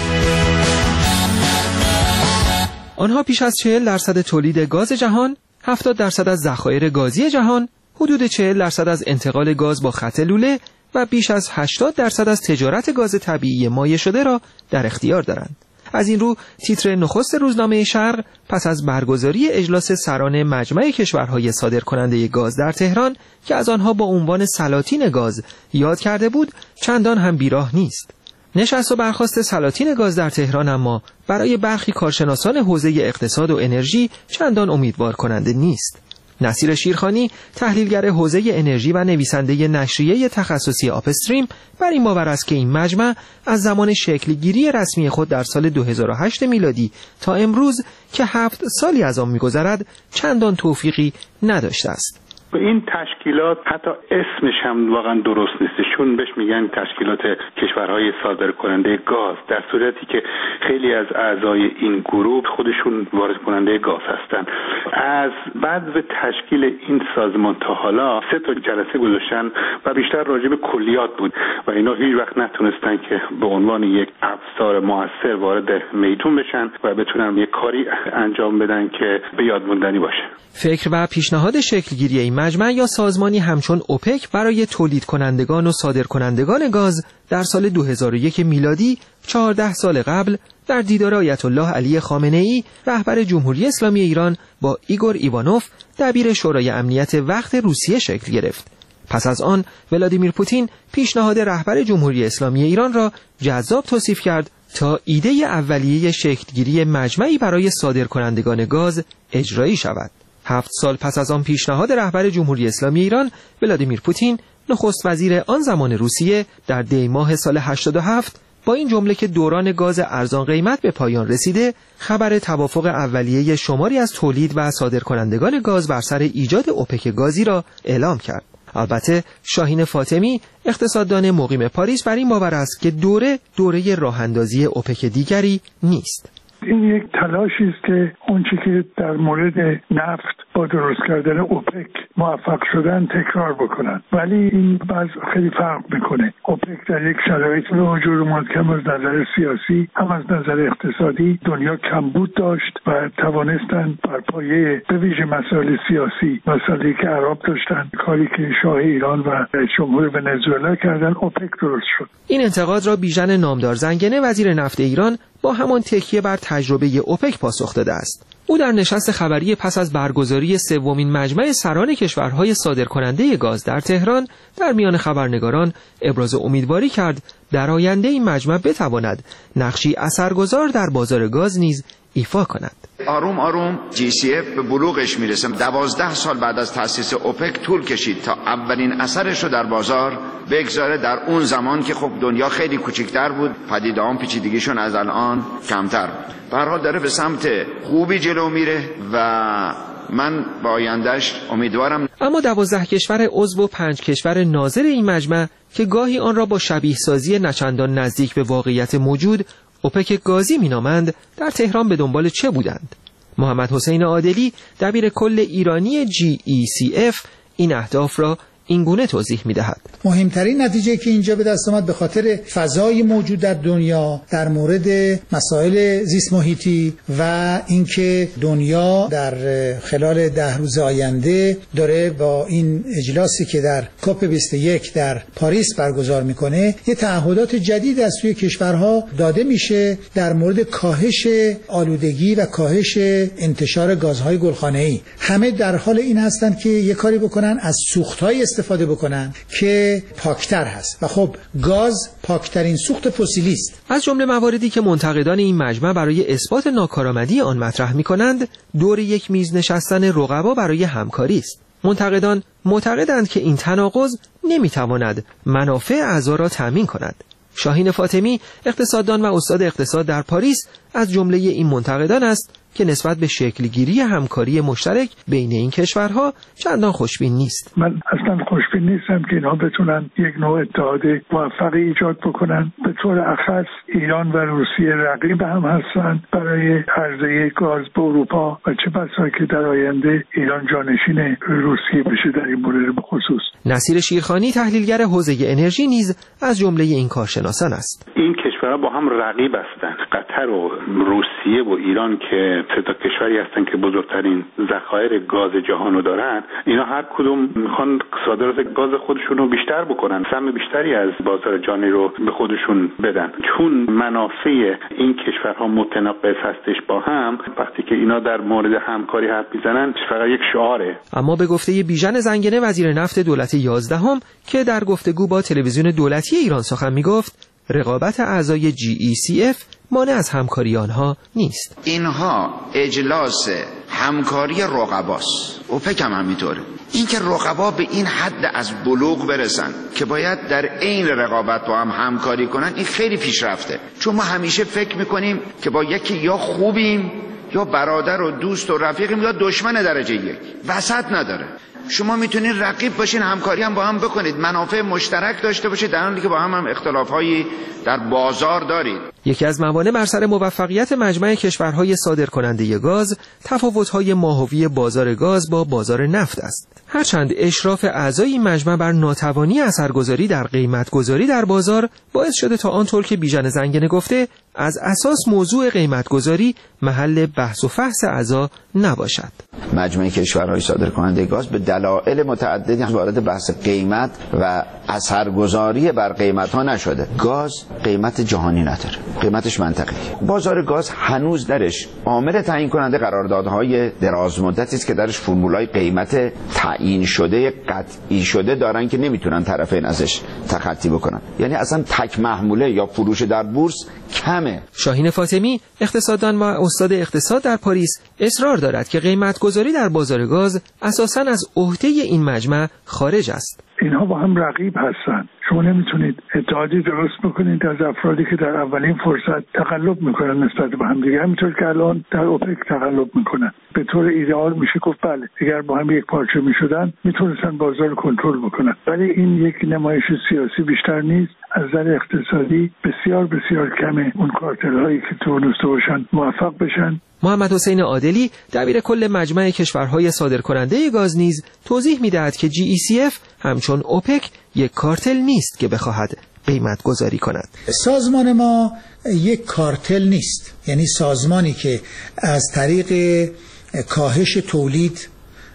آنها پیش از چهل درصد تولید گاز جهان، هفتاد درصد از ذخایر گازی جهان، حدود چهل درصد از انتقال گاز با خط لوله و بیش از هشتاد درصد از تجارت گاز طبیعی مایع شده را در اختیار دارند. از این رو تیتر نخست روزنامه شرق پس از برگزاری اجلاس سران مجمع کشورهای صادرکننده گاز در تهران که از آنها با عنوان سلاطین گاز یاد کرده بود چندان هم بیراه نیست. نشست و برخاست سلاطین گاز در تهران اما برای برخی کارشناسان حوزه اقتصاد و انرژی چندان امیدوار کننده نیست. نصیر شیرخانی، تحلیلگر حوزه انرژی و نویسنده نشریه تخصصی آپستریم، بر این باور است که این مجمع از زمان شکلگیری رسمی خود در سال دو هزار و هشت میلادی تا امروز که هفت سالی از آن می‌گذرد چندان توفیقی نداشته است. این تشکیلات حتی اسمش هم واقعا درست نیست، چون بهش میگن تشکیلات کشورهای صادرکننده گاز، در صورتی که خیلی از اعضای این گروه خودشون وارد کننده گاز هستن. از بعد به تشکیل این سازمان تا حالا سه تا جلسه گذاشتن و بیشتر راجع به کلیات بود و اینا هیچ وقت نتونستن که به عنوان یک ابزار موثر وارد میدون بشن و بتونن یک کاری انجام بدن که به یاد موندنی باشه. فکر و پیشنهاد شکلگیری این مجمع یا سازمانی همچون اوپک برای تولید کنندگان و صادر کنندگان گاز در سال دو هزار و یک میلادی چهارده سال قبل در دیدار آیت الله علی خامنه‌ای رهبر جمهوری اسلامی ایران با ایگور ایوانوف دبیر شورای امنیت وقت روسیه شکل گرفت. پس از آن ولادیمیر پوتین پیشنهاد رهبر جمهوری اسلامی ایران را جذاب توصیف کرد تا ایده اولیه شکلگیری مجمعی برای صادر کنندگان گاز اجرایی شود. هفت سال پس از آن پیشنهاد رهبر جمهوری اسلامی ایران، ولادیمیر پوتین، نخست وزیر آن زمان روسیه، در دی ماه سال هشتاد و هفت با این جمله که دوران گاز ارزان قیمت به پایان رسیده، خبر توافق اولیه شماری از تولید و صادرکنندگان گاز بر سر ایجاد اوپک گازی را اعلام کرد. البته شاهین فاطمی، اقتصاددان مقیم پاریس، بر این باور است که دوره دوره راه‌اندازی اوپک دیگری نیست. این یک تلاشی است که اونچه که در مورد نفت با درست کردن اوپک موفق شدن تکرار بکنن، ولی این باز خیلی فرق میکنه. اوپک در یک شرایطی به وجود اومد که هم از نظر سیاسی هم از نظر اقتصادی دنیا کمبود داشت و توانستن بر پایه به ویژه مسائل سیاسی، مسائلی که عرب داشتن، کاری که شاه ایران و جمهوری ونزوئلا کردن، اوپک درست شد. این انتقاد را بیژن نامدار زنگنه، وزیر نفت ایران، با همان تکیه بر تجربه اوپک پاسخ داده است. او در نشست خبری پس از برگزاری سومین مجمع سران کشورهای صادرکننده گاز در تهران در میان خبرنگاران ابراز امیدواری کرد در آینده این مجمع بتواند نقشی اثرگذار در بازار گاز نیز ایفا کند. آروم آروم جی سی اف به بلوغش میرسه. دوازده سال بعد از تأسیس اوپک طول کشید تا اولین اثرش رو در بازار بگذاره، در اون زمان که خب دنیا خیلی کوچکتر بود، پدیده‌ها پیچیدگیشون از الان کمتر بود. به هر حال داره به سمت خوبی جلو میره و من با آیندهش امیدوارم. اما دوازده کشور عضو و پنج کشور ناظر این مجمع که گاهی آن را با شبیه سازی نچندان نزدیک به واقعیت موجود اوپک گازی مینامند در تهران به دنبال چه بودند؟ محمد حسین عادلی دبیر کل ایرانی جی ای سی اف این اهداف را این گونه توضیح می‌دهد. مهمترین نتیجه که اینجا به دست آمد به خاطر فضای موجود در دنیا در مورد مسائل زیست محیطی و اینکه دنیا در خلال ده روز آینده داره با این اجلاسی که در کاپ بیست و یک در پاریس برگزار میکنه یه تعهدات جدید از سوی کشورها داده میشه در مورد کاهش آلودگی و کاهش انتشار گازهای گلخانه‌ای. همه در حال این هستند که یه کاری بکنن از سوخت‌های استفاده بکنن که پاکتر هست و خب گاز پاکترین سوخت فسیلی است. از جمله مواردی که منتقدان این مجمع برای اثبات ناکارآمدی آن مطرح می‌کنند دور یک میز نشستن رقبا برای همکاری است. منتقدان معتقدند که این تناقض نمی‌تواند منافع اعضا را تامین کند. شاهین فاطمی اقتصاددان و استاد اقتصاد در پاریس از جمله این منتقدان است که نسبت به شکلگیری همکاری مشترک بین این کشورها چندان خوشبین نیست. من اصلا خوشبین نیستم که اینها بتونن یک نوع اتحاد موفقی ایجاد بکنن. به طور اخص ایران و روسیه رقیب هم هستند برای عرضه گاز به اروپا و چه بسا که در آینده ایران جانشین روسیه بشه در این مورد به خصوص. نصیر شیرخانی تحلیلگر حوزه انرژی نیز از جمله این کارشناسان است. این کشورها با هم رقیب هستند. قطر و روسیه و ایران که سه تا کشوری هستن که بزرگترین ذخایر گاز جهانو دارن، اینا هر کدوم میخوان صادرات گاز خودشون رو بیشتر بکنن، سهم بیشتری از بازار جهانی رو به خودشون بدن. چون منافع این کشورها متناقض هستش با هم، وقتی که اینا در مورد همکاری حرف میزنن فقط یک شعاره. اما به گفته بیژن زنگنه وزیر نفت دولت یازدهم که در گفتگو با تلویزیون دولتی ایران سخن میگفت، رقابت اعضای جی ای سی اف مانع از همکاری آنها نیست. اینها اجلاس همکاری رقباست. اوپک هم همینطوره. این که رقبا به این حد از بلوغ برسن که باید در عین رقابت با هم همکاری کنن، این خیلی پیشرفته. چون ما همیشه فکر میکنیم که با یکی یا خوبیم یا برادر و دوست و رفیقیم یا دشمن درجه یک، وسط نداره. شما میتونید رقیب باشین، همکاری هم با هم بکنید، منافع مشترک داشته باشید، در حالی که با هم هم اختلافایی در بازار دارید. یکی از موانع بر سر موفقیت مجمع کشورهای صادرکننده گاز تفاوت‌های ماهوی بازار گاز با بازار نفت است. هرچند اشراف اعضای این مجمع بر ناتوانی اثرگذاری در قیمت‌گذاری در بازار باعث شده تا آنطور که بیژن زنگنه گفته از اساس موضوع قیمت‌گذاری محل بحث و فحص اعضا نباشد. مجمع کشورهای صادرکننده گاز به دلایل متعددی وارد بحث قیمت و اثرگذاری بر قیمت‌ها نشده. گاز قیمت جهانی نداره، قیمتش منطقی. بازار گاز هنوز درش عامل تعیین کننده قراردادهای دراز مدتی است که درش فرمولای قیمت تعیین شده قطعی شده دارن که نمیتونن طرفین ازش تخطی بکنن. یعنی اصلا تک محموله یا فروش در بورس کمه. شاهین فاطمی اقتصاددان و استاد اقتصاد در پاریس اصرار دارد که قیمت‌گذاری در بازار گاز اساساً از عهده این مجمع خارج است. اینها با هم رقیب هستند. شما نمیتونید اتحادی درست بکنید از افرادی که در اولین فرصت تقلب میکنن نسبت به هم دیگه، همینطور که الان در اوپک تقلب میکنن. به طور ایدئال میشه گفت بله اگر با هم یک پارچه میشدن میتونستن بازار کنترل بکنن، ولی این یک نمایش سیاسی بیشتر نیست. از نظر اقتصادی بسیار بسیار کمه اون کارتل هایی که تونسته باشن موفق بشن. محمد حسین عادلی دبیر کل مجمع کشورهای صادرکننده گاز نیز توضیح می‌دهد که جی ای سی اف همچون اوپک یک کارتل نیست که بخواهد قیمت گذاری کند. سازمان ما یک کارتل نیست، یعنی سازمانی که از طریق کاهش تولید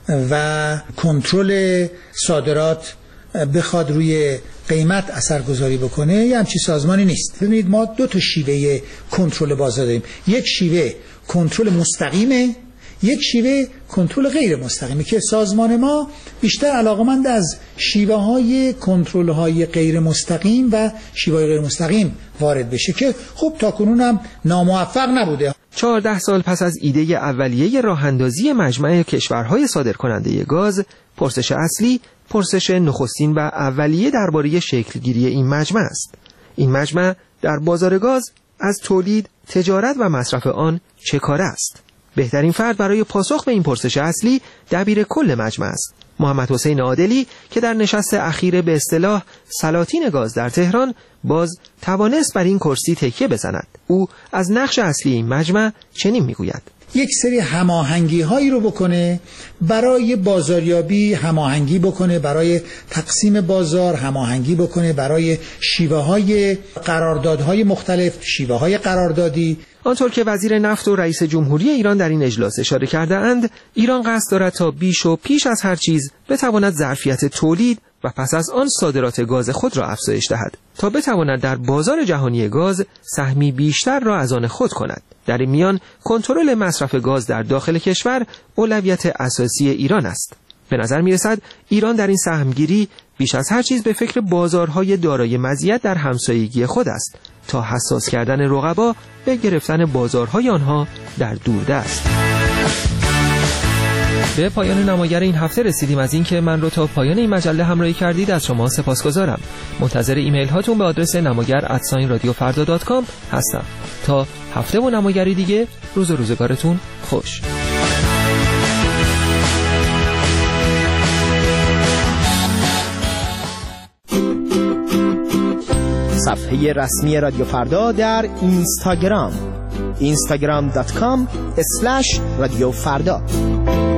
و کنترل صادرات بخواد روی قیمت اثرگذاری بکنه، یه همچی سازمانی نیست. ببینید ما دو تا شیوه کنترل بازار داریم. یک شیوه کنترل مستقیمه، یک شیوه کنترل غیر مستقیمه که سازمان ما بیشتر علاقمند از شیوه های کنترل های غیر مستقیم و شیوه های غیر مستقیم وارد بشه که خب تاکنون هم ناموفق نبوده. چهارده سال پس از ایده اولیه راه اندازی مجمع کشورهای صادرکننده گاز، پرسش اصلی پرسش نخستین و اولیه درباره شکلگیری این مجمع است. این مجمع در بازار گاز از تولید، تجارت و مصرف آن چه کاره است؟ بهترین فرد برای پاسخ به این پرسش اصلی دبیر کل مجمع است. محمد حسین عادلی که در نشست اخیر به اصطلاح سلاطین گاز در تهران باز توانست بر این کرسی تکیه بزند. او از نقش اصلی این مجمع چنین میگوید: یک سری هماهنگی هایی رو بکنه برای بازاریابی، هماهنگی بکنه برای تقسیم بازار، هماهنگی بکنه برای شیوه های قراردادهای مختلف، شیوه های قراردادی. آنطور که وزیر نفت و رئیس جمهوری ایران در این اجلاس اشاره کرده اند، ایران قصد دارد تا بیش و پیش از هر چیز بتواند ظرفیت تولید و پس از آن صادرات گاز خود را افزایش دهد تا بتواند در بازار جهانی گاز سهمی بیشتر را از آن خود کند. در این میان کنترل مصرف گاز در داخل کشور اولویت اساسی ایران است. به نظر می رسد ایران در این سهمگیری بیش از هر چیز به فکر بازارهای دارای مزیت در همسایگی خود است تا حساس کردن رقبا به گرفتن بازارهای آنها در دوردست. به پایان نماگر این هفته رسیدیم. از اینکه من رو تا پایان این مجله همراهی کردید از شما سپاسگزارم. منتظر ایمیل هاتون به آدرس نماگر ات رادیو فردا دات کام هستم. تا هفته و نماگری دیگه، روز و روزگارتون خوش. صفحه رسمی رادیو فردا در اینستاگرام اینستاگرام دات کام اسلش رادیو فردا.